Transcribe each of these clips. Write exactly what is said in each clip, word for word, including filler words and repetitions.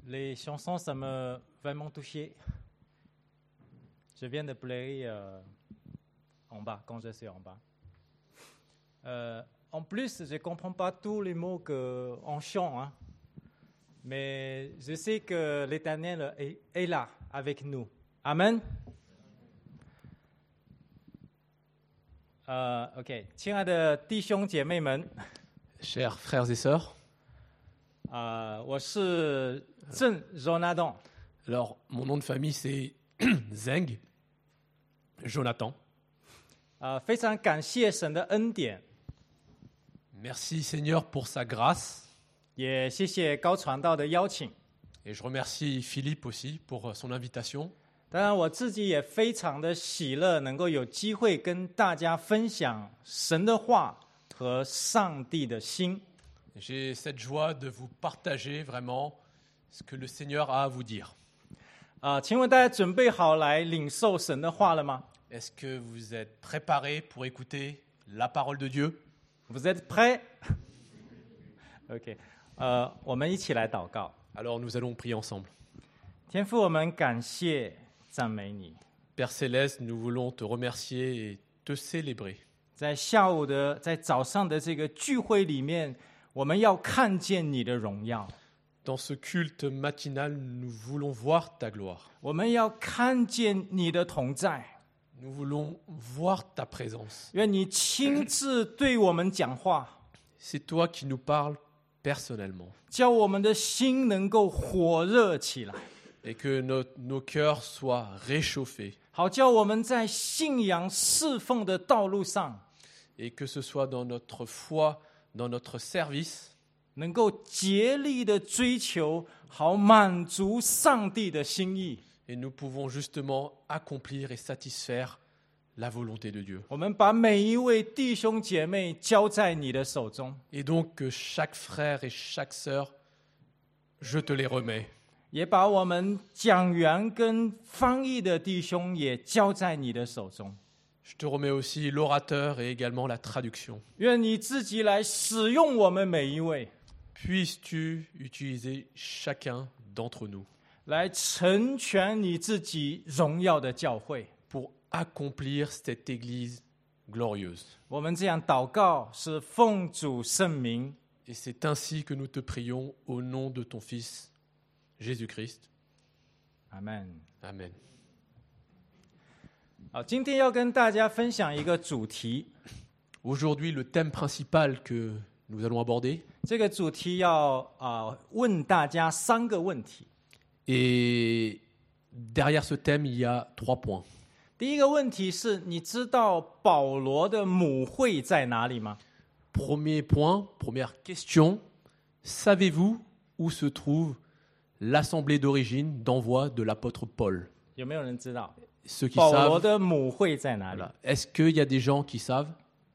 Les chansons, ça m'a vraiment touché. Je viens de pleurer euh, en bas, quand je suis en bas. Euh, en plus, je ne comprends pas tous les mots qu'on chante, hein. Mais je sais que l'Éternel est, est là avec nous. Amen. Euh, OK， 亲爱的弟兄姐妹们， Chers frères et sœurs, 呃，我是郑 Jonathan。 alors mon nom de famille c'est Zeng, Jonathan. 呃，非常感谢神的恩典， Merci Seigneur pour sa grâce 也谢谢高传道的邀请。 et je remercie Philippe aussi pour son invitation. 当然，我自己也非常的喜乐，能够有机会跟大家分享神的话和上帝的心。 J'ai cette joie de vous partager vraiment ce que le Seigneur a à vous dire. 啊、请问大家准备好来领受神的话了吗？ Est-ce que vous êtes préparés pour écouter la parole de Dieu? Vous êtes prêts? OK， 呃，我们一起来祷告。 Alors nous allons prier ensemble. 天父，我们感谢赞美你， Père Céleste, nous voulons te remercier et te célébrer. 在下午的在早上的这个聚会里面，我们要看见你的荣耀， Dans ce culte matinal, nous voulons voir ta gloire. 我们要看见你的同在。 Nous voulons voir ta présence. 愿你亲自对我们讲话， C'est toi qui nous parles personnellement 叫我们的心能够火热起来， et que nos, nos cœurs soient réchauffés 好叫我们在信仰侍奉的道路上， et que ce soit dans notre foi, dans notre service, 能够竭力的追求，好满足上帝的心意。 et nous pouvons justement accomplir et satisfaire la volonté de Dieu. 我们把每一位弟兄姐妹交在你的手中， Et donc que chaque frère et chaque sœur, je te les remets. 也把我们讲员跟翻译的弟兄也交在你的手中。 Je te remets aussi l'orateur et également la traduction. 愿你自己来使用我们每一位， Puisses-tu utiliser chacun d'entre nous 来成全你自己荣耀的教会。 pour accomplir cette Église glorieuse. 我们这样祷告，是奉主圣名。 Et c'est ainsi que nous te prions au nom de ton Fils, Jésus-Christ. 阿门。 Amen. 好，今天要跟大家分享一个主题， Aujourd'hui, le thème principal que nous allons aborder, 这个主题要啊、呃问大家三个问题。 et derrière ce thème, il y a trois points. 第一个问题是，你知道保罗的母会在哪里吗？ Premier point, première question, savez-vous où se trouve l'assemblée d'origine d'envoi de l'apôtre Paul? 有没有人知道 Ceux qui 保罗 savent, 的母会在哪里？ voilà. Est-ce qu'il y a des gens qui savent?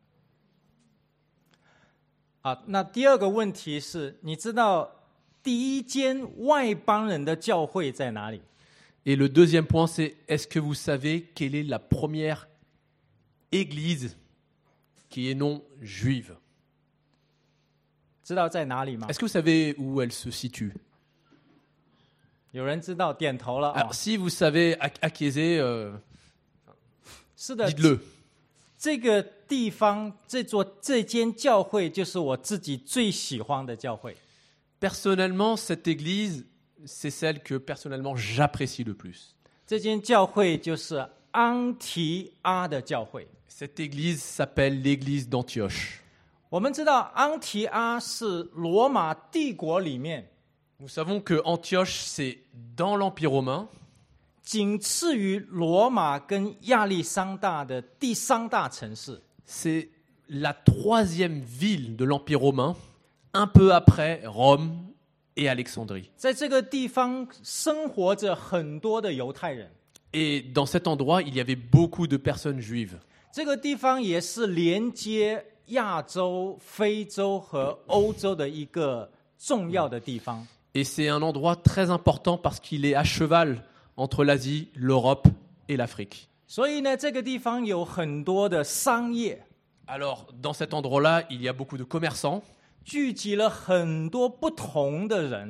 啊，那第二个问题是，你知道第一间外邦人的教会在哪里？ Et le deuxième point, c'est est-ce que vous savez quelle est la première église qui est non juive? 知道在哪里吗？ Est-ce que vous savez où elle se situe? 有人知道，点头了啊、 Alors, si vous savez, ac- acquiescez, euh, 是的， dites-le. 这个地方，这座这间教会就是我自己最喜欢的教会。 Personnellement, cette église, c'est celle que personnellement j'apprécie le plus. 这间教会就是安提阿的教会。 Cette église s'appelle l'église d'Antioche. 我们知道安提阿是罗马帝国里面 Nous savons que Antioche, c'est dans l'Empire romain, 仅次于罗马跟亚历山大的第三大城市。 c'est la troisième ville de l'Empire romain, un peu après Rome et Alexandrie. 在这个地方生活着很多的犹太人， Et dans cet endroit, il y avait beaucoup de personnes juives. 这个地方也是连接亚洲、非洲和欧洲的一个重要的地方。 Et c'est un endroit très important parce qu'il est à cheval entre l'Asie, l'Europe et l'Afrique. 所以呢，这个地方有很多的商业， Alors, dans cet endroit-là, il y a beaucoup de commerçants. 聚集了很多不同的人，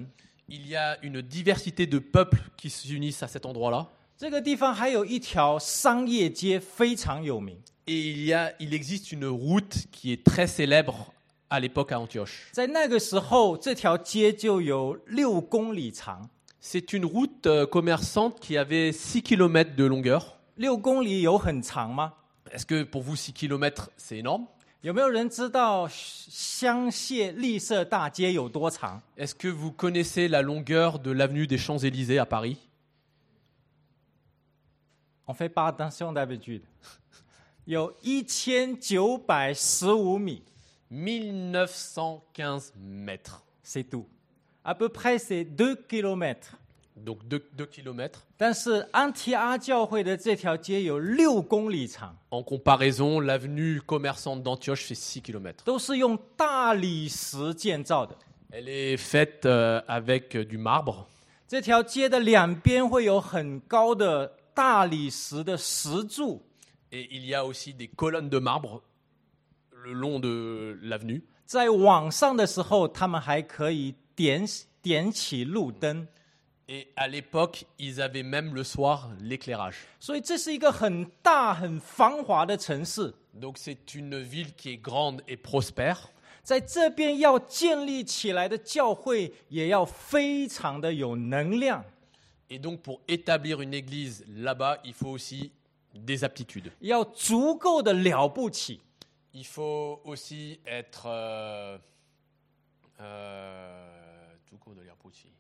il y a une diversité de peuples qui s'unissent à cet endroit-là. 这个地方还有一条商业街非常有名， Et il, y a, il existe une route qui est très célèbre à l'époque à Antioche. 在那个时候，这条街就有六公里长。 C'est une route euh, commerçante qui avait six kilomètres de longueur. 六公里有很长吗？ Est-ce que pour vous, six kilomètres, c'est énorme? 有没有人知道香榭丽舍大街有多长？ Est-ce que vous connaissez la longueur de l'avenue des Champs-Élysées à Paris? On fait pas attention d'habitude. 有一千九百十五米， mille neuf cent quinze mètres. c'est tout. À peu près c'est deux kilomètres. Donc deux, deux kilomètres. 但是安提阿教会的这条街有六公里长， En comparaison, l'avenue commerçante d'Antioche fait six kilomètres. 都是用大理石建造的。 Elle est faite euh, avec du marbre. 这条街的两边会有很高的大理石的石柱， Et il y a aussi des colonnes de marbre le long de l'avenue. 在晚上的时候，他们还可以点点起路灯， Et à l'époque, ils avaient même le soir l'éclairage. 所以这是一个很大、很繁华的城市。 Donc c'est une ville qui est grande et prospère. 在这边要建立起来的教会，也要非常的有能量， Et donc pour établir une église là-bas, il faut aussi des aptitudes. 要足够的了不起。 Il faut aussi être... Euh, euh, 足够的了不起。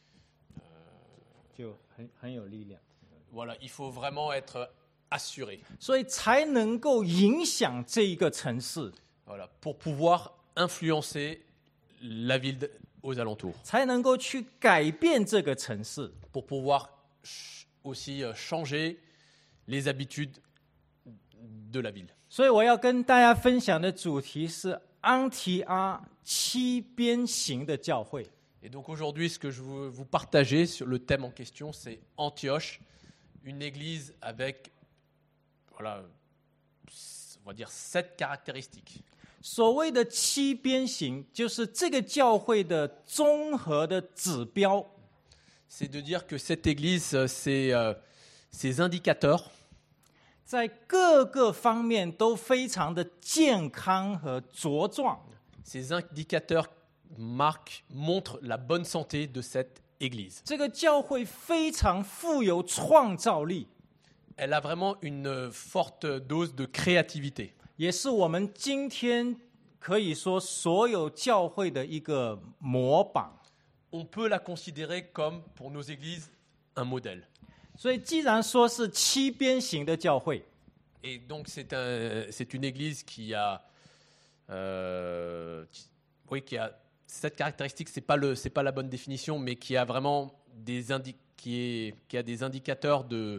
就很很有力量， Voilà, il faut vraiment être assuré. 所以才能够影响这一个城市， Voilà, pour pouvoir influencer la ville de- aux alentours. 才能够去改变这个城市。 Pour pouvoir ch- aussi euh, changer les habitudes de la ville. 所以我要跟大家分享的主题是安提阿七边形的教会。 Et donc aujourd'hui, ce que je veux vous partager sur le thème en question, c'est Antioche, une église avec, voilà, on va dire sept caractéristiques. 所谓的七边形，就是这个教会的综合的指标。 C'est de dire que cette église, euh, c'est euh, ses indicateurs, 在各个方面都非常的健康和茁壮。 ces indicateurs marquent, montrent la bonne santé de cette église. 这个教会非常富有创造力， Elle a vraiment une euh, forte dose de créativité. 也是我们今天可以说所有教会的一个模板。 On peut la considérer comme, pour nos églises, un modèle. 所以，既然说是七边形的教会， Et donc, c'est un, c'est une église qui a, euh, qui- oui, qui a cette caractéristique. C'est pas le, c'est pas la bonne définition, mais qui a vraiment des indi- qui est, qui a des indicateurs de,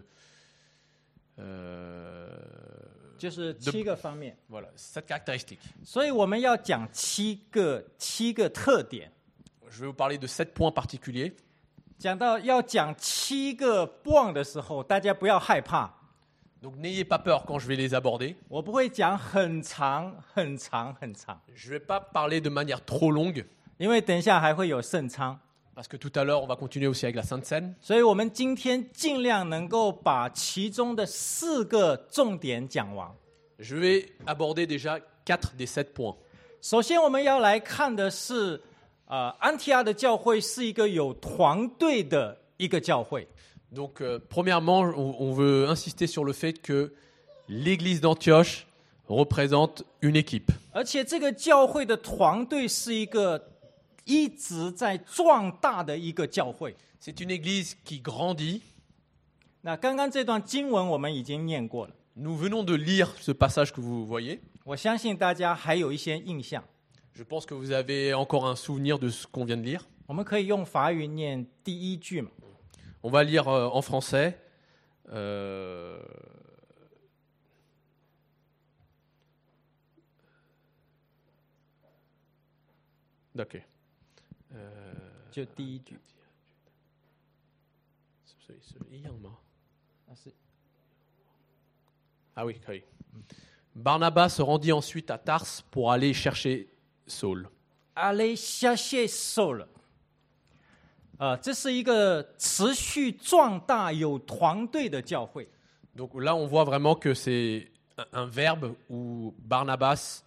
euh, 就是七个方面。 voilà, cette caractéristique. 所以，我们要讲七个七个特点。 Je vais vous parler de sept points particuliers. 讲到要讲七个 point 的时候，大家不要害怕， Donc, n'ayez pas peur quand je vais les aborder. 我不会讲很长、很长、很长， Je vais pas parler de manière trop longue, 因为等一下还会有圣餐。 parce que tout à l'heure, on va continuer aussi avec la Sainte Seine. 所以我们今天尽量能够把其中的四个重点讲完。 Je vais aborder déjà quatre des sept points. 首先，我们要来看的是，呃，安提阿的教会是一个有团队的一个教会。 Donc, euh, premièrement, on, on veut insister sur le fait que l'église d'Antioche représente une équipe. 而且这个教会的团队是一个一直在壮大的一个教会。 C'est une église qui grandit. 那刚刚这段经文我们已经念过了， Nous venons de lire ce passage que vous voyez. 我相信大家还有一些印象。 Je pense que vous avez encore un souvenir de ce qu'on vient de lire. 我们可以用法语念第一句嘛？ On va lire euh, en français. Euh... Ok. Euh... 就第一句。啊是 Ah oui, oui. Barnabas se rendit ensuite à Tarse pour aller chercher Saul. aller chercher Saul。 呃，这是一个持续壮大、有团队的教会。 Donc là, on voit vraiment que c'est un, un verbe où Barnabas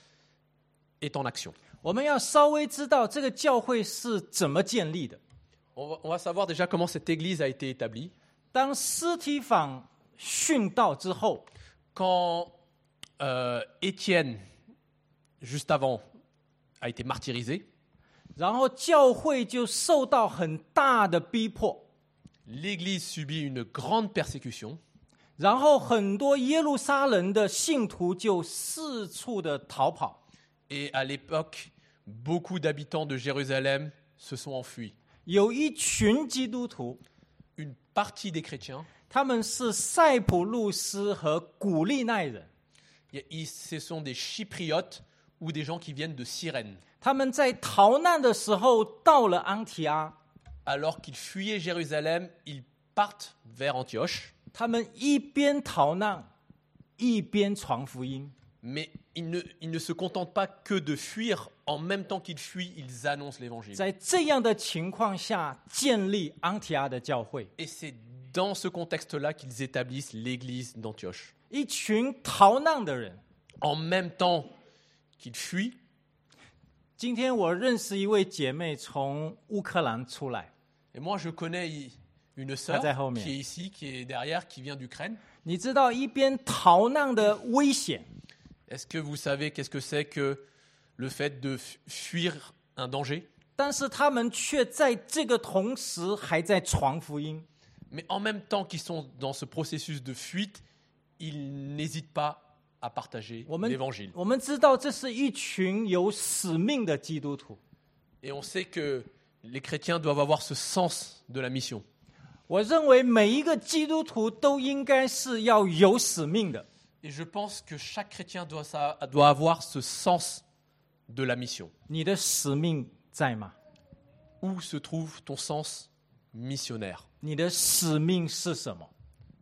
est en action. 我们要稍微知道这个教会是怎么建立的。 On va, on va savoir déjà comment cette église a été établie. 当司提反殉道之后， Quand euh, Étienne, juste avant, a été martyrisé, 然后教会就受到很大的逼迫， l'église subit une grande persécution. 然后很多耶路撒冷的信徒就四处的逃跑。 Et à l'époque, beaucoup d'habitants de Jérusalem se sont enfuis. 有一群基督徒， Une partie des chrétiens, 他们是塞浦路斯和古利奈人， y a- ce sont des Chypriotes ou des gens qui viennent de Cyrène. 他们在逃难的时候到了安提阿， Alors qu'ils fuyaient Jérusalem, ils partent vers Antioche, 他们一边逃难，一边传福音。 mais ils ne, ils ne se contentent pas que de fuir. En même temps qu'ils fuient, ils annoncent l'évangile. 在这样的情况下，建立安提阿的教会。 Et c'est dans ce contexte-là qu'ils établissent l'église d'Antioche. 一群逃难的人。 En même temps qu'ils fuient, 今天我认识一位姐妹从乌克兰出来， et moi je connais i- une sœur Ah, d'accord, mais- qui est ici, qui est derrière, qui vient d'Ukraine. 你知道一边逃难的危险， Est-ce que vous savez qu'est-ce que c'est que le fait de fu- fuir un danger? 但是他们却在这个同时还在传福音。 Mais en même temps qu'ils sont dans ce processus de fuite, ils n'hésitent pas à partager 我们 l'évangile. 我们知道这是一群有使命的基督徒。 Et on sait que les chrétiens doivent avoir ce sens de la mission. 我认为每一个基督徒都应该是要有使命的。 Et je pense que chaque chrétien doit, ça, doit avoir ce sens de la mission. 你的使命在吗？ Où se trouve ton sens missionnaire? 你的使命是什么？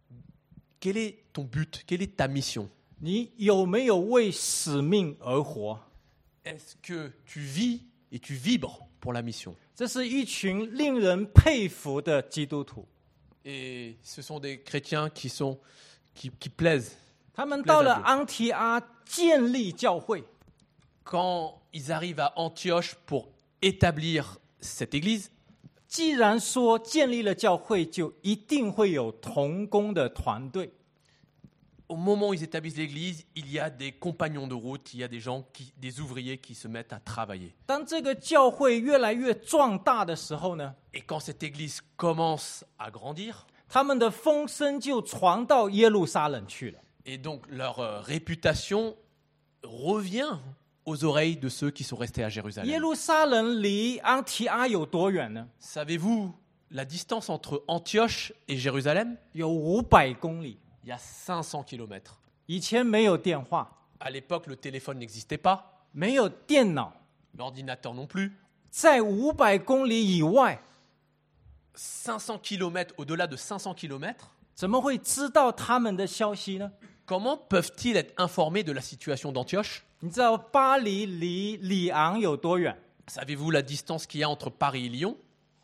Quel est ton but? Quelle est ta mission? 你有没有为使命而活？ Est-ce que tu vis et tu vibres pour la mission? 这是一群令人佩服的基督徒。 Et ce sont des chrétiens qui, sont, qui, qui plaisent. 他们到了安提阿建立教会， Quand ils arrivent à Antioche pour établir cette église, 既然说建立了教会，就一定会有同工的团队。 au moment où ils établissent l'église, il y a des compagnons de route, il y a des gens, qui, des ouvriers qui se mettent à travailler. 当这个教会越来越壮大的时候呢， Et quand cette église commence à grandir, 他们的风声就传到耶路撒冷去了。 et donc leur euh, réputation revient aux oreilles de ceux qui sont restés à 耶 Jérusalem. 路撒冷离安提阿有多远呢？ Savez-vous la distance entre Antioche et Jérusalem? 有五百公里。 Il y a cinq cents kilomètres. 以前没有电话， À l'époque, le téléphone n'existait pas, 没有电脑， l'ordinateur non plus. 在五百公里以外， cinq cents kilomètres, au-delà de cinq cents kilomètres, 怎么会知道他们的消息呢？ comment peuvent-ils être informés de la situation d'Antioche? 你知道巴黎离里昂有多远？ Savez-vous la distance qu'il y a entre Paris et Lyon?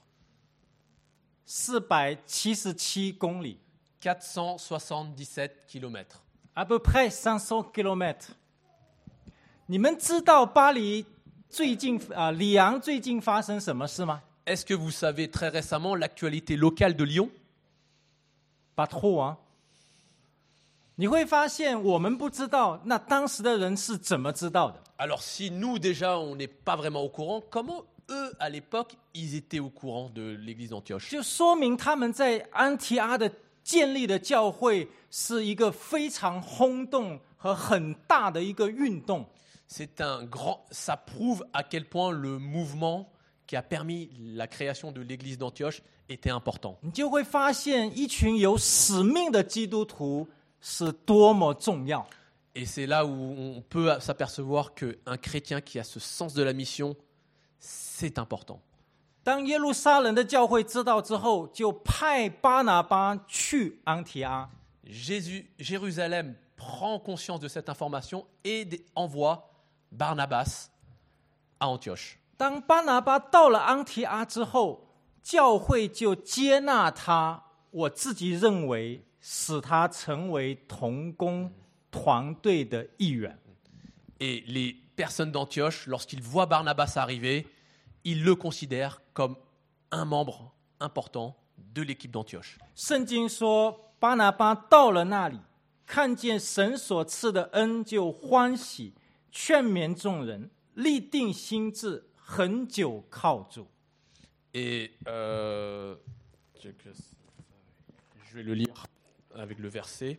四百七十七公里， quatre cent soixante-dix-sept kilomètres. à peu près cinq cents kilomètres。你们知道巴黎最近啊、呃、里昂最近发生什么事吗？ Est-ce que vous savez très récemment l'actualité locale de Lyon? Pas trop 啊。你会发现我们不知道，那当时的人是怎么知道的？ Alors si nous déjà on n'est pas vraiment au courant, comment eux à l'époque ils étaient au courant de l'église d'Antioche? 就说明他们在安提阿的建立的教会是一个非常轰动和很大的一个运动。 C'est un grand, ça prouve à quel point le mouvement qui a permis la création de l'église d'Antioche était important. 你就会发现一群有使命的基督徒是多么重要。 Et c'est là où on peut s'apercevoir qu'un chrétien qui a ce sens de la mission, c'est important. 当耶路撒冷的教会知道之后，就派巴拿巴去安提阿。 Jésus, Jérusalem prend conscience de cette information et envoie Barnabas à Antioche. 当巴拿巴到了安提阿之后， 教会就接纳他，我自己认为使他成为同工团队的一员。 Et les personnes d'Antioche, lorsqu'ils voient Barnabas arriver, ils le considèrent comme un membre important de l'équipe d'Antioche. 圣经说，巴拿巴到了那里，看见神所赐的恩，就欢喜，劝勉众人，立定心志，恒久靠主。 Et euh, je vais le lire avec le verset.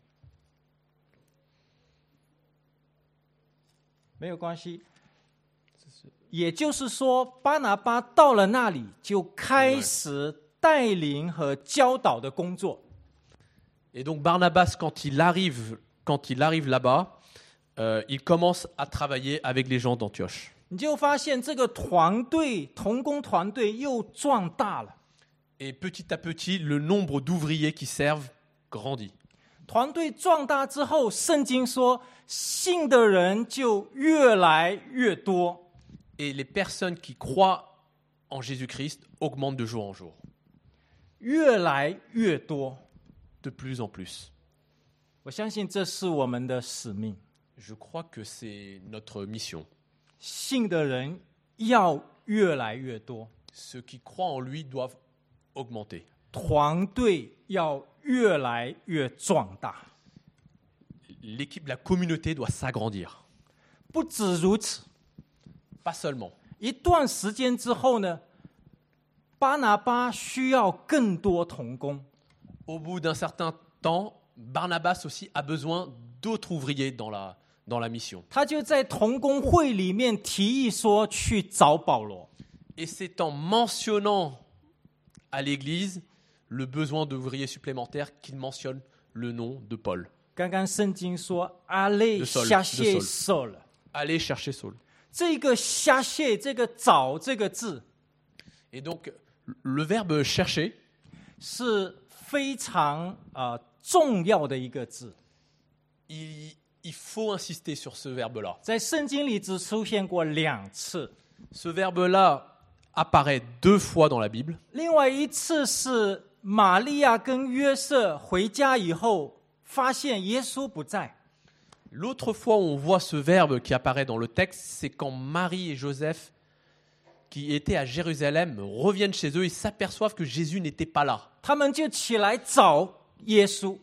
没有关系。也就是说，巴拿巴到了那里，就开始带领和教导的工作。 Et donc Barnabas, quand il arrive, quand il arrive là-bas, euh, il commence à travailler avec les gens d'Antioche. 你就发现这个团队同工团队又壮大了。 Et petit à petit, le nombre d'ouvriers qui servent grandit. 团队壮大之后，圣经说，信的人就越来越多。 Et les personnes qui croient en Jésus-Christ augmentent de jour en jour, 越来越多。 de plus en plus. 我相信这是我们的使命。 Je crois que c'est notre mission. 信的人要越来越多， Ceux qui croient en lui doivent augmenter. 团队要越来越壮大。 L'équipe, la communauté doit s'agrandir. 不止如此， Pas seulement. 一段时间之后呢，巴拿巴需要更多同工。 Au bout d'un certain temps, Barnabas aussi a besoin d'autres ouvriers dans la, dans la mission. 他就在同工会里面提议说去找保罗。 Et c'est en mentionnant à l'Église le besoin d'ouvriers supplémentaires qu'il mentionne le nom de Paul. 刚刚圣经说阿累 De Saul, 下 de 谢 Saul. 受了， Allez chercher Saul. 这个下谢这个找这个字 Et donc, le verbe chercher, 是非常呃重要的一个字， il, il faut insister sur ce verbe-là. 在圣经里只出现过两次。 Ce verbe-là apparaît deux fois dans la Bible. 另外一次是玛利亚跟约瑟回家以后，发现耶稣不在。 L'autre fois où on voit ce verbe qui apparaît dans le texte, c'est quand Marie et Joseph, qui étaient à Jérusalem, reviennent chez eux et s'aperçoivent que Jésus n'était pas là. 他们就起来找耶稣。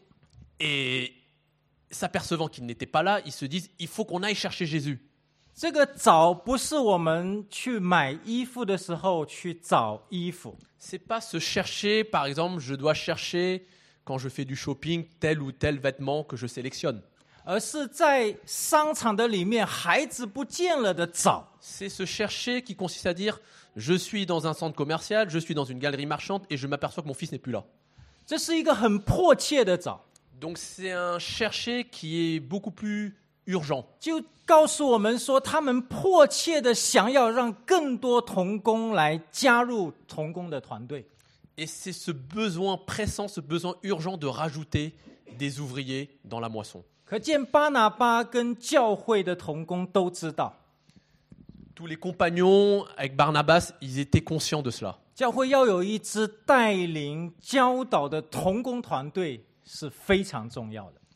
Et s'apercevant qu'il n'était pas là, ils se disent « il faut qu'on aille chercher Jésus ». 这个找不是我们去买衣服的时候去找衣服， C'est pas se chercher, par exemple, je dois chercher, quand je fais du shopping, tel ou tel vêtement que je sélectionne. 而是在商场的里面，孩子不见了的找。 C'est se chercher qui consiste à dire « je suis dans un centre commercial, je suis dans une galerie marchande et je m'aperçois que mon fils n'est plus là ». 这是一个很迫切的找， Donc c'est un chercher qui est beaucoup plus urgent. 就告诉我们说，他们迫切的想要让更多同工来加入同工的团队。 Et c'est ce besoin pressant, ce besoin urgent de rajouter des ouvriers dans la moisson. 可见巴拿巴跟教会的同工都知道， Tous les compagnons avec Barnabas, ils étaient conscients de cela. 教会要有一支带领教导的同工团队是非常重要的。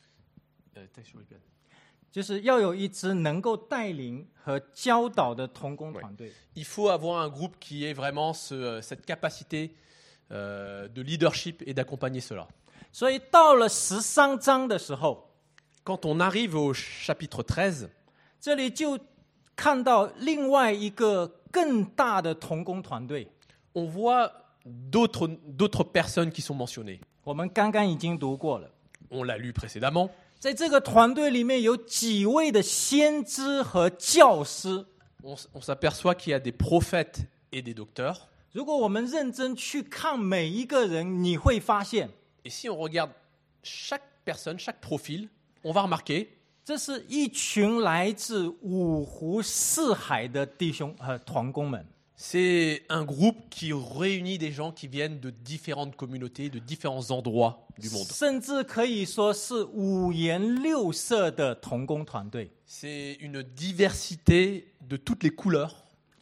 就是要有一支能够带领和教导的同工团队。 Il faut avoir un groupe qui ait vraiment ce- cette capacité euh, de leadership et d'accompagner cela. 所以到了十三章的时候， Quand on arrive au chapitre treize, 这里就看到另外一个更大的同工团队。 on voit d'autres, d'autres personnes qui sont mentionnées. 我们刚刚已经读过了， On l'a lu précédemment. 在这个团队里面有几位的先知和教师。 On, s- on s'aperçoit qu'il y a des prophètes et des docteurs. 如果我们认真去看每一个人，你会发现， Et si on regarde chaque personne, chaque profil, on va remarquer 这是一群来自五湖四海的弟兄和团工们。 c'est un groupe qui réunit des gens qui viennent de différentes communautés, de différents endroits du monde. 甚至可以说是五颜六色的同工团队。 C'est une diversité de toutes les couleurs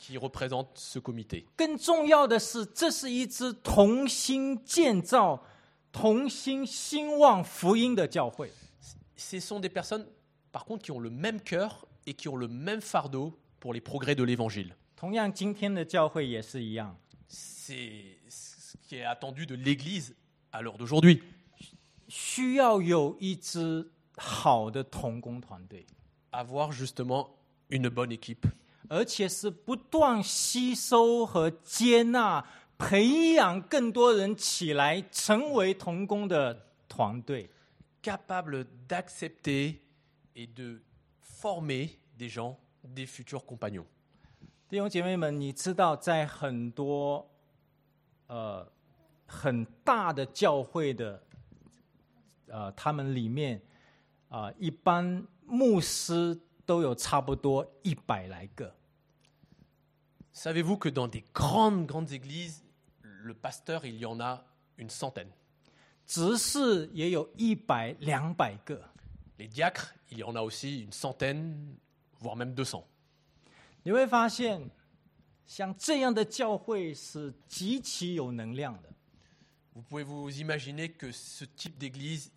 qui représente ce comité. 更重要的是，这是一支同心建造、同心兴旺福音的教会。 Ce sont des personnes, par contre, qui ont le même cœur et qui ont le même fardeau pour les progrès de l'Évangile. 同样，今天的教会也是一样， C'est ce qui est attendu de l'Église à l'heure d'aujourd'hui. 需要有一支好的同工团队， Avoir justement une bonne équipe. 而且是不断吸收和接纳、培养更多人起来成为同工的团队。 Capable d'accepter et de former des gens, des futurs compagnons. 弟兄姐妹们，你知道，在很多呃很大的教会的呃他们里面啊、呃，一般牧师都有差不多一百来个。 Savez-vous que dans des grandes, grandes églises, le pasteur, il y en a une centaine. 执事也有一百、两百个。 Les diacres, il y en a aussi une centaine, voire même deux cents. 你会发现，像这样的教会是极其有能量的。 Vous pouvez vous imaginer que ce type d'église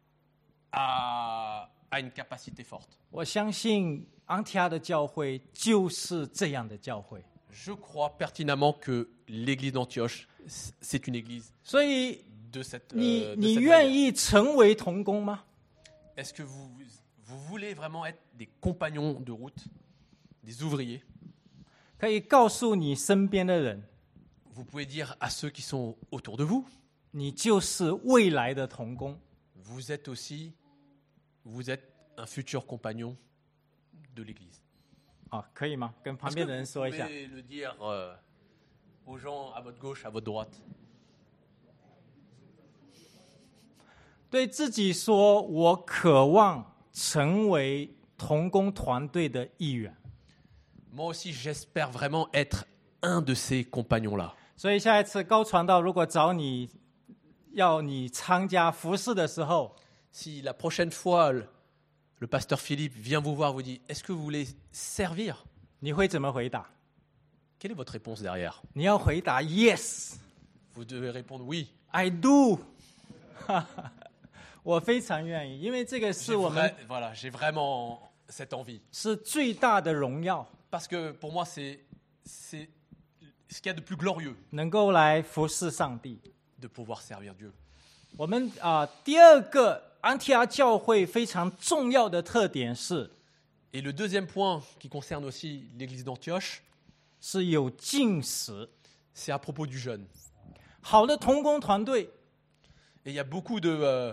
a, a une capacité forte. 我相信安提阿的教会就是这样的教会。 Je crois pertinemment que l'église d'Antioche, c'est une église 所以 de cette, 你 euh, de 你 cette 愿 manière. 意成为同工吗？ Est-ce que vous, vous voulez vraiment être des compagnons de route, des ouvriers? 可以告诉你身边的人， Vous pouvez dire à ceux qui sont autour de vous, 你就是未来的同工。 vous êtes aussi, vous êtes un futur compagnon de l'église. 啊，可以吗？跟旁 Est-ce 边 que 的人 vous 说一下。 pouvez le dire euh, aux gens à votre gauche, à votre droite? 对自己说，我渴望成为同工团队的一员。 Moi aussi, j'espère vraiment être un de ces compagnons-là. 所以下一次高传道如果找你要你参加服侍的时候， Si la prochaine fois, le, le pasteur Philippe vient vous voir, vous dit, est-ce que vous voulez servir? 你会怎么回答？ Quelle est votre réponse derrière? 你要回答 Yes, Vous devez répondre oui. I do 。我非常愿意，因为这个 J'ai 是我们 vra- voilà, j'ai vraiment cette envie. 是最大的荣耀， Parce que pour moi, c'est, c'est ce qu'il y a de plus glorieux 能够来服侍上帝。 de pouvoir servir Dieu. 我们啊、第二个安提阿教会非常重要的特点是， Et le deuxième point qui concerne aussi l'église d'Antioche, 是有禁食。 c'est à propos du jeûne. 好的同工团队 Et il y a beaucoup de, euh,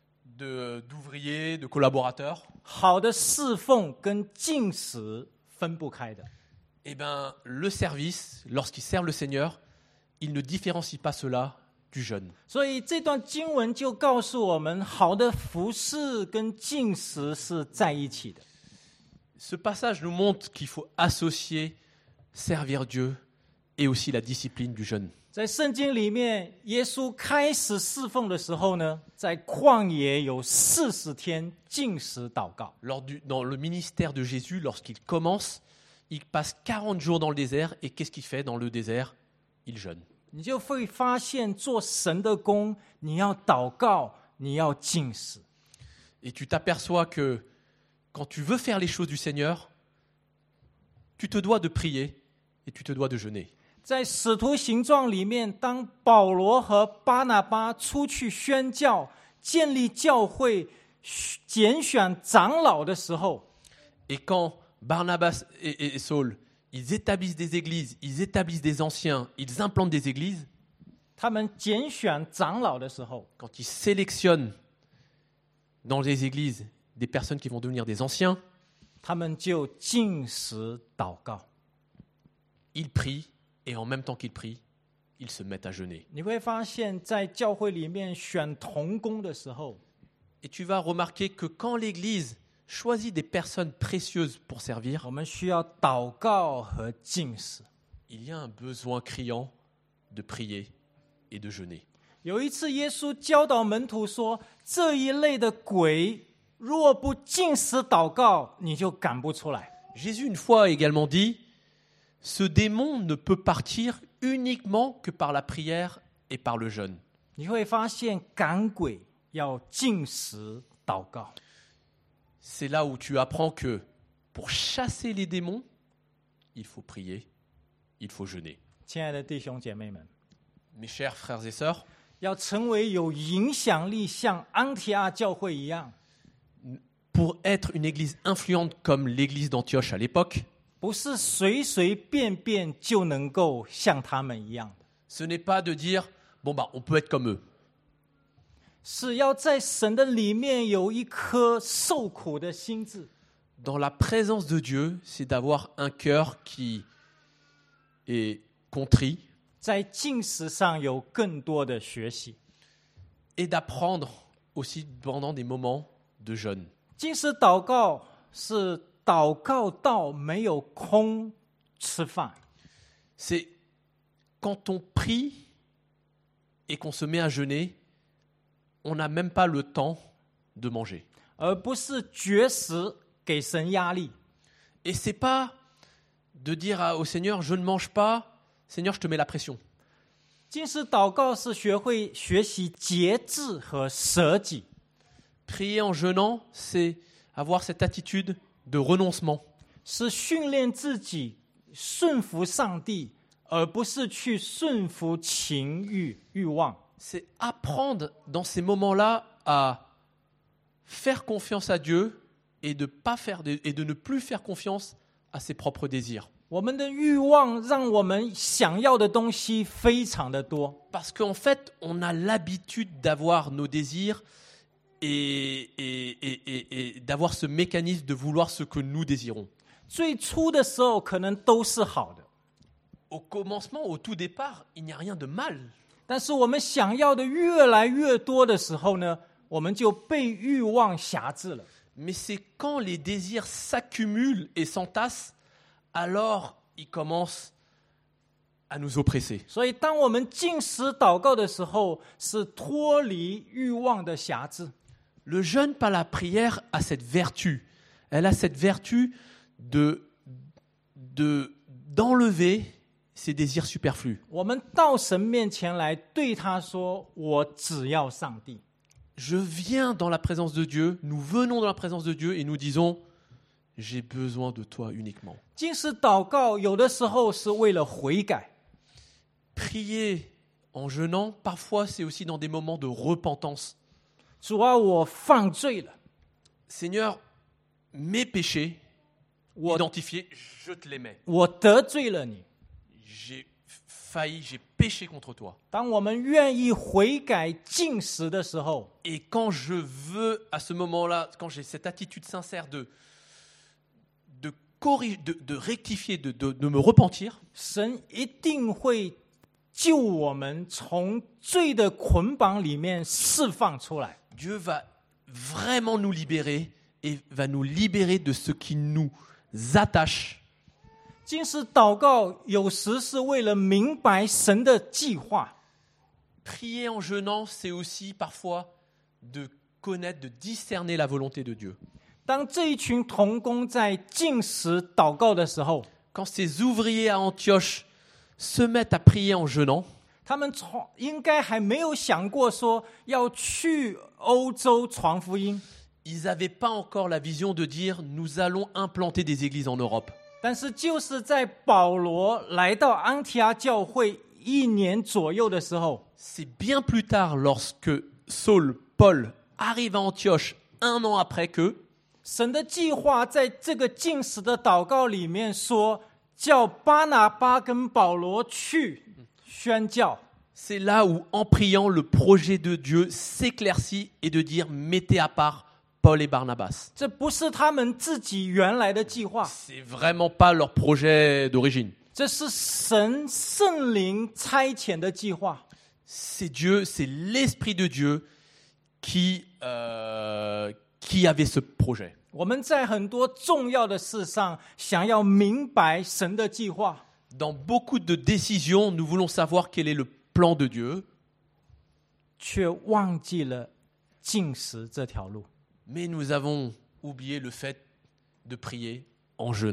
de, d'ouvriers, de collaborateurs. 好的侍奉跟禁食分不开的。 Eh bien, le service, lorsqu'ils servent le Seigneur, ils ne différencient pas cela du jeûne. 所以这段经文就告诉我们，好的服侍跟禁食是在一起的。 Ce passage nous montre qu'il faut associer servir Dieu et aussi la discipline du jeûne. 在圣经里面，耶稣开始侍奉的时候呢，在旷野有四十天禁食祷告。 Lors du, dans le ministère de Jésus, lorsqu'il commence, il passe quarante jours dans le désert. Et qu'est-ce qu'il fait dans le désert? Il jeûne. 你就会发现，做神的工，你要祷告，你要禁食。 Et tu t'aperçois que quand tu veux faire les choses du Seigneur, tu te dois de prier et tu te dois de jeûner. 在使徒行传里面，当保罗和巴拿巴出去宣教、建立教会、拣选长老的时候， Et quand Barnabas et, et- et Saul, ils établissent des églises, ils établissent des anciens, ils implantent des églises, 他们拣选长老的时候， quand ils sélectionnent dans les églises des personnes qui vont devenir des anciens, 他们就禁食祷告。 ils prient et en même temps qu'ils prient, ils se mettent à jeûner. 你会发现在教会里面选同工的时候， Et tu vas remarquer que quand l'Église choisit des personnes précieuses pour 我 servir, 们需要祷告和禁食。 il y a un besoin criant de prier et de jeûner. 有一次，耶稣教导门徒说：“这一类的鬼，若不禁食祷告，你就赶不出来。” Jésus une fois a également dit, ce démon ne peut partir uniquement que par la prière et par le jeûne. 你会发现赶鬼要禁食祷告。 C'est là où tu apprends que pour chasser les démons, il faut prier, il faut jeûner. 亲爱的弟兄姐妹们， Mes chers frères et sœurs, 要成为有影响力，像安提阿教会一样， pour être une église influente comme l'église d'Antioche à l'époque, 不是随随便便就能够像他们一样的， ce n'est pas de dire bon bah on peut être comme eux. 是要在神的里面有一颗受苦的心智。 Dans la présence de Dieu, c'est d'avoir un cœur qui est contrit 在禁食上有更多的学习。 et d'apprendre aussi pendant des moments de jeûne. 禁食祷告是祷告到没有空吃饭， C'est quand on prie et qu'on se met à jeûner, on n'a même pas le temps de manger. 而不是绝食给神压力。 Et c'est pas de dire à- au Seigneur, je ne mange pas, Seigneur, je te mets la pression. 禁食祷告是学会学习节制和舍己， Prier en jeûnant, c'est avoir cette attitude de renoncement. 是训练自己顺服上帝，而不是去顺服情欲欲望。 C'est apprendre dans ces moments-là à faire confiance à Dieu et de, pas faire de- et de ne plus faire confiance à ses propres désirs. 我们的欲望让我们想要的东西非常的多， Parce qu'en fait, on a l'habitude d'avoir nos désirs et, et- et- et- et d'avoir ce mécanisme de vouloir ce que nous désirons. 最初的时候可能都是好的， Au commencement, au tout départ, il n'y a rien de mal. 但是我们想要的越来越多的时候呢，我们就被欲望辖制了。 Mais c'est quand les désirs s'accumulent et s'entassent, alors ils commencent à nous oppresser. 所以，当我们禁食祷告的时候，是脱离欲望的辖制。 Le jeûne par la prière a cette vertu. Elle a cette vertu de, de, d'enlever ces désirs superflus. 我们到神面前来，对他说：“我只要上帝。 Je viens dans la présence de Dieu, nous venons dans la présence de Dieu et nous disons, j'ai besoin de toi uniquement. ” 禁食祷告有的时候是为了悔改， Prier en jeûnant, parfois c'est aussi dans des moments de repentance. 主啊，我犯罪了， Seigneur, mes péchés, What? identifiés, je te les mets. 我得罪了你。 J'ai failli, j'ai péché contre toi. 当我们愿意悔改禁食的时候， Et quand je veux, à ce moment-là, quand j'ai cette attitude sincère de, de, corriger, de, de rectifier, de, de, de me repentir, 神一定会救我们从罪的捆绑里面释放出来。 Dieu va vraiment nous libérer et va nous libérer de ce qui nous attache. 禁食祷告有时是为了明白神的计划， Prier en jeûnant, c'est aussi parfois de connaître, de discerner la volonté de Dieu. 当这一群同工在禁食祷告的时候， Quand ces ouvriers à Antioche se mettent à prier en jeûnant, 他们从应该还没有想过说要去欧洲传福音， ils n'avaient pas encore la vision de dire nous allons implanter des églises en Europe. 但是就是在保罗来到安提阿教会一年左右的时候， C'est bien plus tard, lorsque Saul, Paul arrivent à Antioche un an après que, 神的计划在这个禁食的祷告里面说，叫巴拿巴跟保罗去宣教。 c'est là où, en priant, le projet de Dieu s'éclaircit et de dire mettez à part Paul et Barnabas. 这不是他们自己原来的计划， C'est vraiment pas leur projet d'origine. 这是神圣灵差遣的计划。 C'est Dieu, c'est l'Esprit de Dieu qui, euh, qui avait ce projet. 我们在很多重要的事上，想要明白神的计划， Dans beaucoup de décisions, nous voulons savoir quel est le plan de Dieu, 却忘记了禁食这条路。 mais nous avons oublié le fait de prier en jeûnant.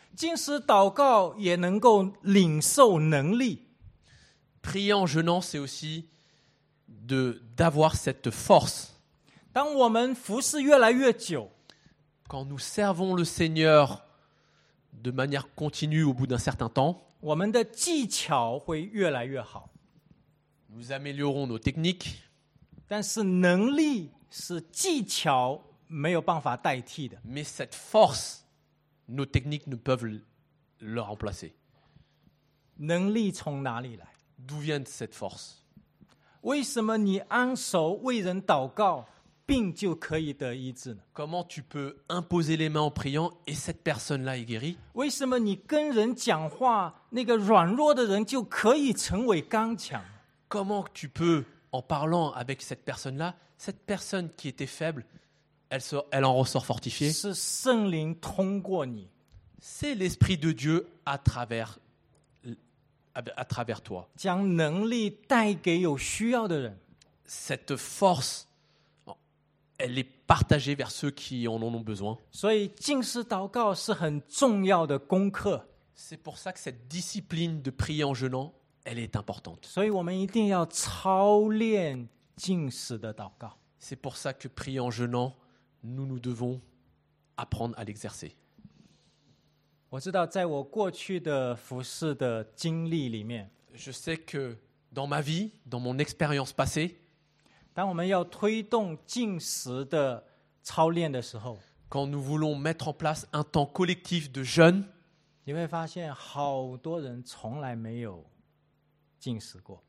禁食祷告也能够领受能力。 Prier en jeûnant, c'est aussi de, d'avoir cette force. 当我们服侍越来越久， Quand nous servons le Seigneur de manière continue au bout d'un certain temps, 我们的技巧会越来越好， nous améliorons nos techniques, 但是能力是技巧没有办法代替的。 mais cette force, nos techniques ne peuvent le, le remplacer. 能力从哪里来？ D'où vient cette force? 为什么你安守为人祷告，病就可以得医治呢？ Comment tu peux imposer les mains en priant et cette personne-là est guérie? 为什么你跟人讲话，那个软弱的人就可以成为刚强？ Comment tu peux, en parlant avec cette personne-là, cette personne qui était faible, elle, sort, elle en ressort fortifiée? 是圣灵通过你， C'est l'Esprit de Dieu à travers, à, à travers toi. 将能力带给有需要的人。 Cette force, elle est partagée vers ceux qui en ont besoin. 所以禁食祷告是很重要的功课， C'est pour ça que cette discipline de prier en jeûnant, elle est importante. 所以我们一定要操练禁食的祷告。 C'est pour ça que prier en jeûnant, nous, nous devons apprendre à l'exercer. 我知道，在我过去的服侍的经历里面， Je sais que dans ma vie, dans mon expérience passée, 当我们要推动禁食的操练的时候， quand nous voulons mettre en place un temps collectif de jeûne, 你会发现好多人从来没有禁食过。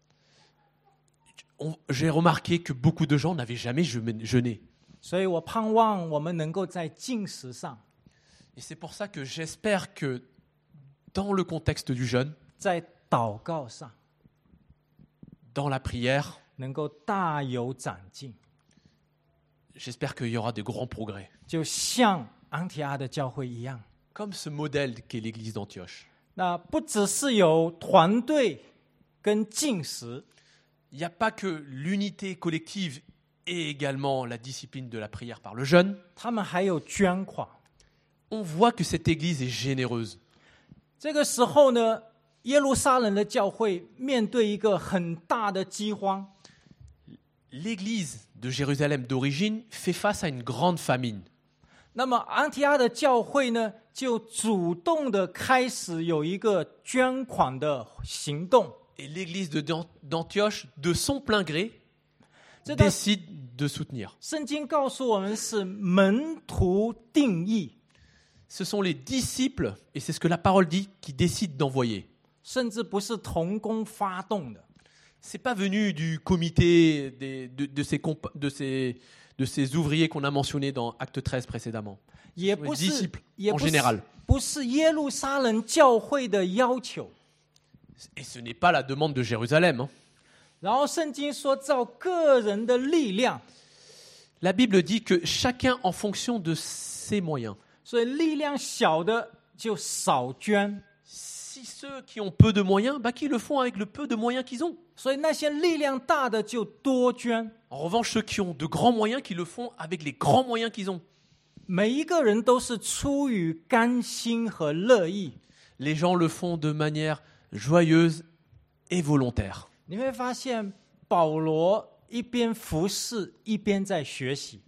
on- j'ai remarqué que beaucoup de gens n'avaient jamais jeûné- jeûné. 所以我盼望我们能够在禁食上， Et c'est pour ça que j'espère que dans le contexte du jeûne, 在祷告上， dans la prière, 能够大有长进， j'espère qu'il y aura de grands progrès. 就像安提阿的教会一样。 Comme ce modèle qu'est l'église d'Antioche. 那不只是有团队跟禁食， Il n'y a pas que l'unité collective et également la discipline de la prière par le jeûne. 他们还有捐款。 On voit que cette église est généreuse. 这个时候呢，耶路撒冷的教会面对一个很大的饥荒， L'église de Jérusalem d'origine fait face à une grande famine. 那么安提阿的教会呢，就主动的开始有一个捐款的行动。 Et l'église de Dan- d'Antioche, de son plein gré, 这段 décide de soutenir. 圣经告诉我们是门徒定义， Ce sont les disciples, et c'est ce que la parole dit, qui décident d'envoyer. 甚至不是同工发动的。 C'est pas venu du comité des- de, de ces, compa- de, ces, de ces ouvriers qu'on a mentionnés dans Acte treize précédemment. 也 Les 不是 disciples 也 en 不是 général. 不是耶路撒冷教会的要求。 Et ce n'est pas la demande de Jérusalem. hein. 然后圣经说，照个人的力量， La Bible dit que chacun en fonction de ses moyens. 所以力量小的就少捐， Si ceux qui ont peu de moyens, bah, qu'ils le font avec le peu de moyens qu'ils ont. 所以那些力量大的就多捐。 En revanche, ceux qui ont de grands moyens, qu'ils le font avec les grands moyens qu'ils ont. 每一个人都是出于甘心和乐意。 Les gens le font de manière joyeuse et volontaire. 你会发现，保罗一边服侍，一边在学习。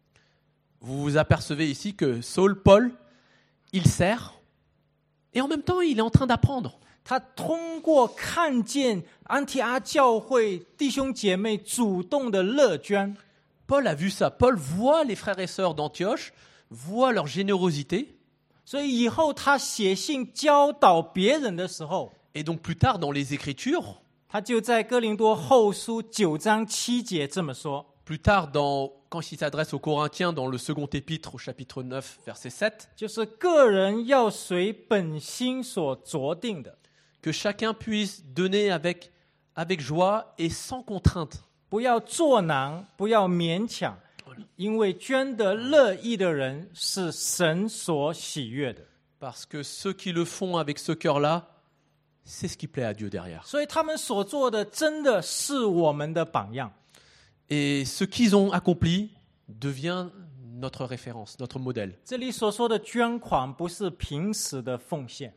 Vous vous apercevez ici que Saul, Paul, il sert et en même temps, il est en train d'apprendre. 他通过看见安提阿教会弟兄姐妹主动的乐捐， Paul a vu ça. Paul voit les frères et sœurs d'Antioche, voit leur générosité. 所以以后他写信教导别人的时候， Et donc plus tard, dans les Écritures, 他就在哥林多后书九章七节这么说。 plus tard, dans, quand il s'adresse aux Corinthiens, dans le second épître au chapitre neuf, verset sept, 就是个人要随本心所酌定的， que chacun puisse donner avec, avec joie et sans contrainte. 不要作难，不要勉强，因为捐得乐意的人是神所喜悦的。 Parce que ceux qui le font avec ce cœur-là, c'est ce qui plaît à Dieu derrière. 所以他们所做的真的是我们的榜样。 Et ce qu'ils ont accompli devient notre référence, notre modèle. 这里所说的捐款不是平时的奉献，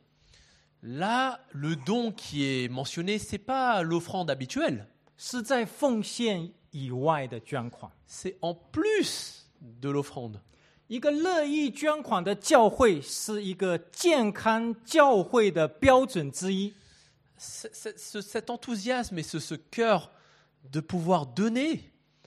Là, le don qui est mentionné, c'est pas l'offrande habituelle, 是在奉献以外的捐款。 c'est en plus de l'offrande. 一个乐意捐款的教会是一个健康教会的标准之一。 C'est- c'est- ce- cet enthousiasme et ce, ce cœur de pouvoir donner,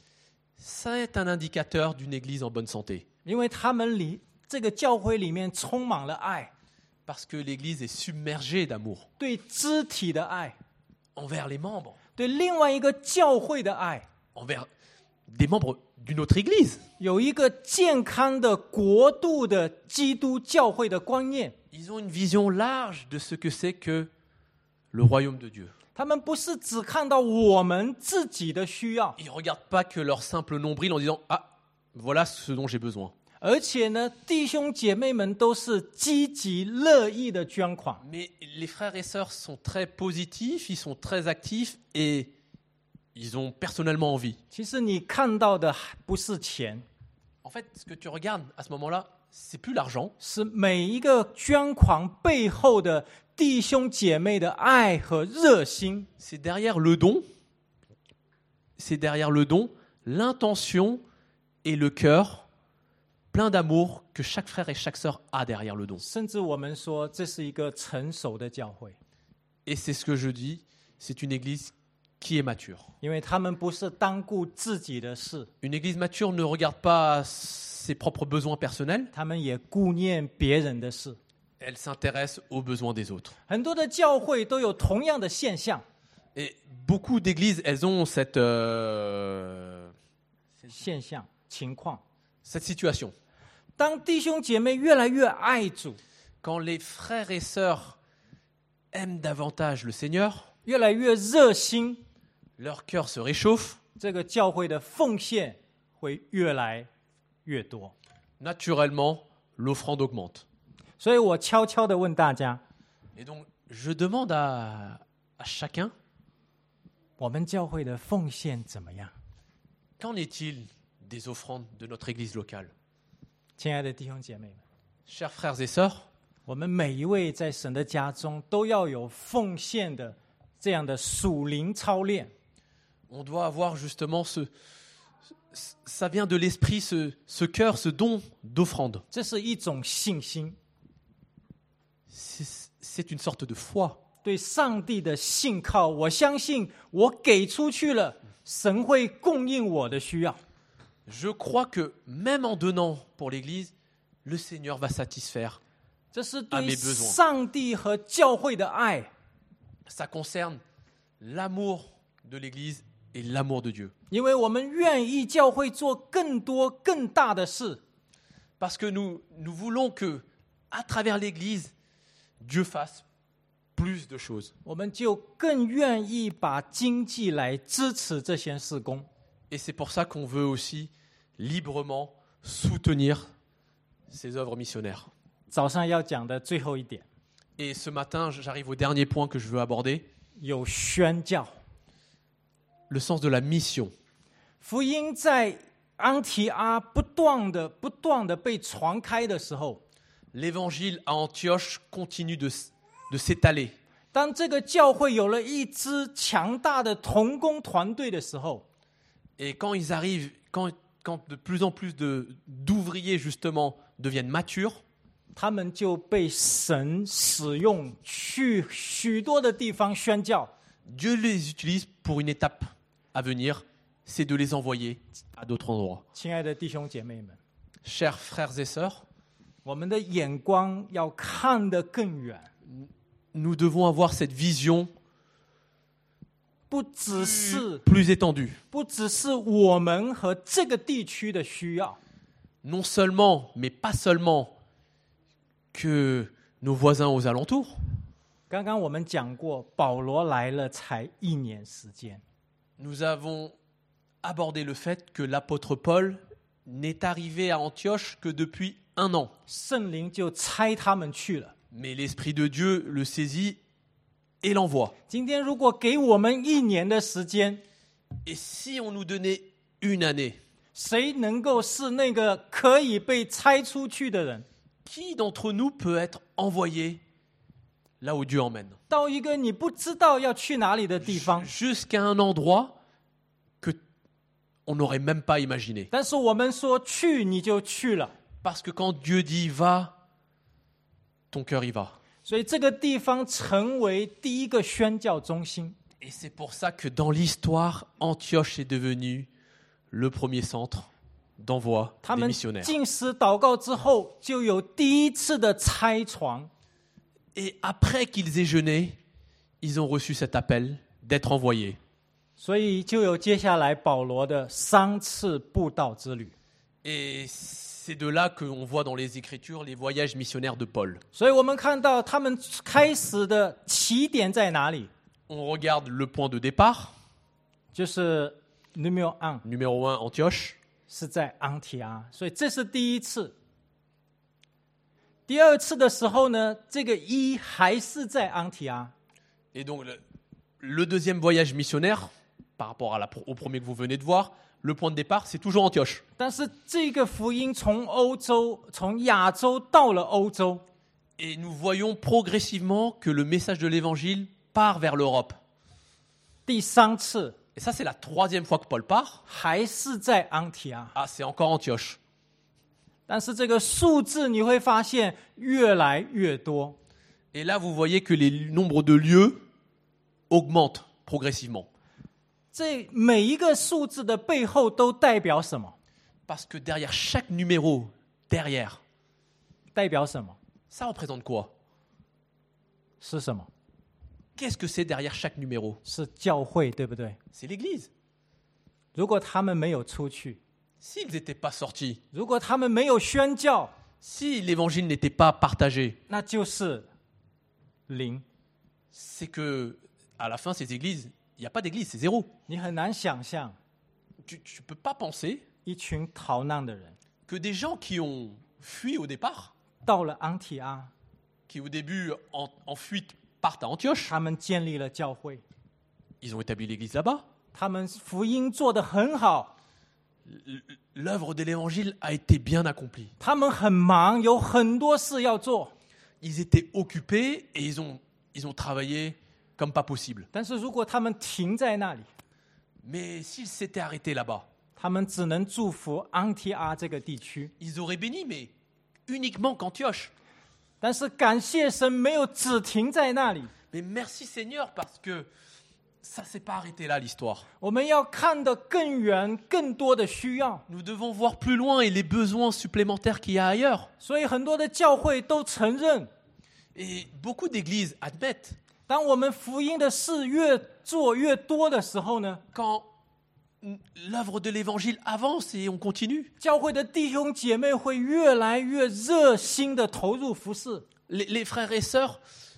ça est un indicateur d'une église en bonne santé. 因为他们里这个教会里面充满了爱， Parce que l'église est submergée d'amour 对肢体的爱， envers les membres, 对另外一个教会的爱， envers des membres d'une autre église. 有一个健康的国度的基督教会的观念。 Ils ont une vision large de ce que c'est que le royaume de Dieu. 他们不是只看到我们自己的需要， Ils ne regardent pas que leur simple nombril en disant « Ah, voilà ce dont j'ai besoin ». 而且呢，弟兄姐妹们都是积极乐意的捐款。 Mais les frères et sœurs sont très positifs, ils sont très actifs et ils ont personnellement envie. 其实你看到的不是钱， En fait, ce que tu regardes à ce moment-là, c'est plus l'argent, 是每一个捐款背后的弟兄姐妹的爱和热心。 c'est derrière le don, c'est derrière le don, l'intention et le cœur plein d'amour que chaque frère et chaque sœur a derrière le don. 甚至我们说，这是一个成熟的教会， Et c'est ce que je dis, c'est une église qui est mature. 因为他们不是单顾自己的事， Une église mature ne regarde pas ses propres besoins personnels, 他们也顾念别人的事。 elle s'intéresse aux besoins des autres. 很多的教会都有同样的现象， Et beaucoup d'églises, elles ont cette, euh, 现象情况。 cette situation. 当弟兄姐妹越来越爱主， Quand les frères et sœurs aiment davantage le Seigneur, 越来越热心， leur cœur se réchauffe, 这个教会的奉献会越来越多。 naturellement, l'offrande augmente. 所以我悄悄地问大家， Et donc, je demande à, à chacun, 我们教会的奉献怎么样？ qu'en est-il des offrandes de notre église locale? 亲爱的弟兄姐妹们， Chers frères et sœurs, 我们每一位在神的家中都要有奉献的这样的属灵操练。 on doit avoir justement ce... Ça vient de l'esprit, ce, ce cœur, ce don d'offrande. 这是一种信心， C'est, c'est une sorte de foi. 对上帝的信靠。我相信，我给出去了，神会供应我的需要。 Je crois que même en donnant pour l'Église, le Seigneur va satisfaire. 这是 à 对 mes besoins. 上帝和教会的爱。 Ça concerne l'amour de l'Église et l'amour de Dieu. 因为我们愿意教会做更多更大的事， Parce que nous, nous voulons que, à travers l'Église, Dieu fasse plus de choses. 我们就更愿意把经济来支持这些事工。 Et c'est pour ça qu'on veut aussi librement soutenir ces œuvres missionnaires. 早上要讲的最后一点， Et ce matin, j'arrive au dernier point que je veux aborder, 有宣教。 le sens de la mission. 福音在安提阿不断的、不断的被传开的时候， L'évangile à Antioche continue de, s- de s'étaler. 当这个教会有了一支强大的同工团队的时候， Et quand ils arrivent, quand, quand de plus en plus de, d'ouvriers justement deviennent matures, 他们就被神使用去许多的地方宣教。 Dieu les utilise pour une étape à venir, c'est de les envoyer à d'autres endroits. 亲爱的弟兄姐妹们， Chers frères et sœurs, 我们的眼光要看得更远， nous devons avoir cette vision 不只是 plus étendue. 不只是我们和这个地区的需要， Non seulement, mais pas seulement, que nos voisins aux alentours. 刚刚我们讲过，保罗来了才一年时间， Nous avons abordé le fait que l'apôtre Paul n'est arrivé à Antioche que depuis un an. 圣灵就差他们去了。 Mais l'Esprit de Dieu le saisit et l'envoie. 今天如果给我们一年的时间， Et si on nous donnait une année, 谁能够是那个可以被差出去的人？ Qui d'entre nous peut être envoyé là où Dieu emmène? 到一个你不知道要去哪里的地方， Jusqu'à un endroit que on n'aurait même pas imaginé. 但是我们说去你就去了， Parce que quand Dieu dit va, ton cœur y va. 所以这个地方成为第一个宣教中心。 Et c'est pour ça que dans l'histoire, Antioche est devenu le premier centre d'envoi 他 des 们 missionnaires. 进食祷告之后，就有第一次的差传。 Et après qu'ils aient jeûné, ils ont reçu cet appel d'être envoyés. 所以就有接下来保罗的三次布道之旅。 Et c'est de là qu'on voit dans les Écritures les voyages missionnaires de Paul. 所以我们看到他们开始的起点在哪里？ On regarde le point de départ, 就是 numéro un numéro un, Antioche. 是在安提阿，所以这是第一次。第二次的时候呢，这个一还是在安提阿， Et donc le, le deuxième voyage missionnaire, par rapport à la, au premier que vous venez de voir, le point de départ, c'est toujours Antioche. 但是这个福音从欧洲、从亚洲到了欧洲， Et nous voyons progressivement que le message de l'Évangile part vers l'Europe. 第三次 Et ça, c'est la troisième fois que Paul part. 还是在安提阿， Ah, c'est encore Antioche. 但是这个数字你会发现越来越多。 Et là, vous voyez que les nombres de lieux augmentent progressivement. 这每一个数字的背后都代表什么？ Parce que derrière chaque numéro, derrière, 代表什么？ ça représente quoi? 是什么？ Qu'est-ce que c'est derrière chaque numéro? 是教会，对不对？ C'est l'Église. 如果他们没有出去， S'ils n'étaient pas sortis, 如果他们没有宣教， si l'Évangile n'était pas partagé, 那就是零。 c'est que à la fin, ces églises, il n'y a pas d'église, c'est zéro. 你很难想象 Tu ne peux pas penser 一群逃难的人 que des gens qui ont fui au départ, 到了安提阿， qui au début en, en fuite partent à Antioche, 他们建立了教会， ils ont établi l'église là-bas. 他们福音做得很好， L- L'œuvre de l'Évangile a été bien accomplie. 他们很忙，有很多事要做。 Ils étaient occupés et ils ont, ils ont travaillé comme pas possible. 但是如果他们停在那里， Mais s'ils s'étaient arrêtés là-bas, 他们只能祝福安提阿这个地区。 ils auraient béni, mais uniquement qu'Antioche. 但是感谢神，没有只停在那里。 Mais merci Seigneur parce que ça s'est pas arrêté là l'histoire. 我们要看得更远，更多的需要。 Nous devons voir plus loin et les besoins supplémentaires qu'il y a ailleurs. 所以很多的教会都承认， Et beaucoup d'églises admettent 当我们福音的事越做越多的时候呢， quand l'œuvre de l'Évangile avance et on continue. 教会的弟兄姐妹会越来越热心的投入服事。 Les, les frères et sœurs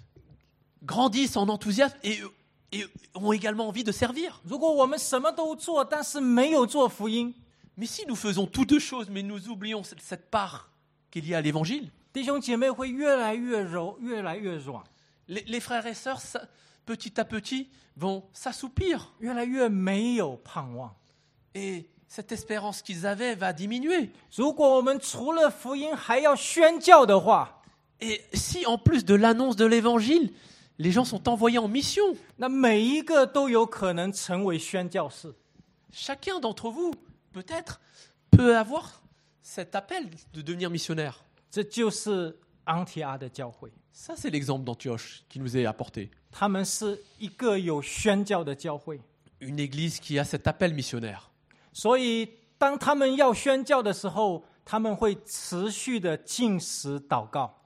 grandissent en enthousiasme et, et ont également envie de servir. 如果我们什么都做，但是没有做福音， Mais si nous faisons toutes deux choses, mais nous oublions cette, cette part qu'il y a à l'Évangile, 弟兄姐妹会越来越柔，越来越软， les, les frères et sœurs, ça, petit à petit, vont s'assoupir. 越来越没有盼望。 Et cette espérance qu'ils avaient va diminuer. 如果我们除了福音还要宣教的话， Et si en plus de l'annonce de l'Évangile, les gens sont envoyés en mission, 那每一个都有可能成为宣教士。 chacun d'entre vous, peut-être, peut avoir cet appel de devenir missionnaire. 这就是安提阿的教会， Ça, c'est l'exemple d'Antioche qui nous est apporté. 他们是一个有宣教的教会。 Une église qui a cet appel missionnaire. 所以，当他们要宣教的时候，他们会持续的禁食祷告。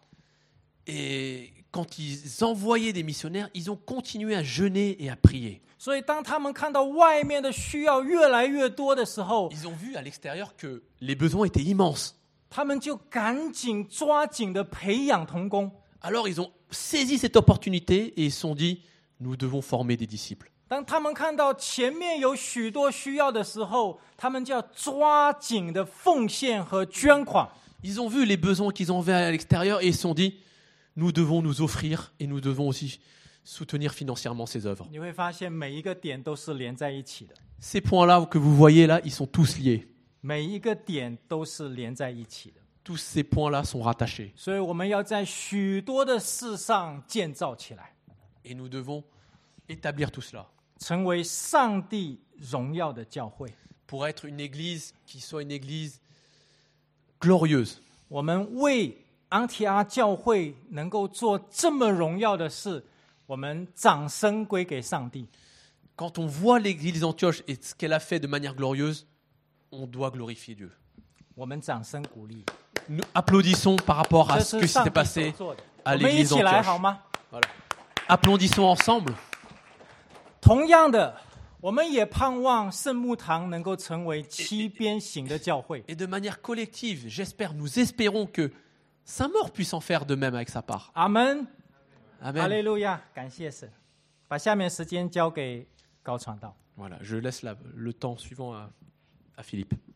Et quand ils envoyaient des missionnaires, ils ont continué à jeûner et à prier. 所以，当他们看到外面的需要越来越多的时候， Ils ont vu à l'extérieur que les besoins étaient immenses. 他们就赶紧抓紧的培养同工。 Alors ils ont saisi cette opportunité et ils se sont dit, nous devons former des disciples. 当他们看到前面有许多需要的时候，他们就要抓紧的奉献和捐款。 Ils ont vu les besoins qu'ils avaient à l'extérieur et ils se sont dit, nous devons nous offrir et nous devons aussi soutenir financièrement ces œuvres. 你会发现每一个点都是连在一起的， Ces points-là que vous voyez là, ils sont tous liés. 每一个点都是连在一起的。 Tous ces points-là sont rattachés. 所以我们要在许多的事上建造起来， Et nous devons établir tout cela 成为上帝荣耀的教会。 pour être une église qui soit une église glorieuse. 我们为安提阿教会能够做这么荣耀的事，我们掌声归给上帝。 Quand on voit l'église d'Antioche et ce qu'elle a fait de manière glorieuse, on doit glorifier Dieu. 我们掌声鼓励， Nous applaudissons par rapport à 这 ce 是 que 上 s'était 帝所 passé 做的。 à 我们一 l'église 起来好 d'Antioche. 吗？ Voilà. Applaudissons ensemble. 同样的，我们也盼望圣牧堂能够成为七边形的教会。 Et de manière collective, j'espère, nous espérons que Saint-Maur puisse en faire de même avec sa part. 阿门，哈 Amen. 利路亚，感谢神。把下面时间交给高传道。 Voilà, je laisse la- le temps suivant à, à Philippe.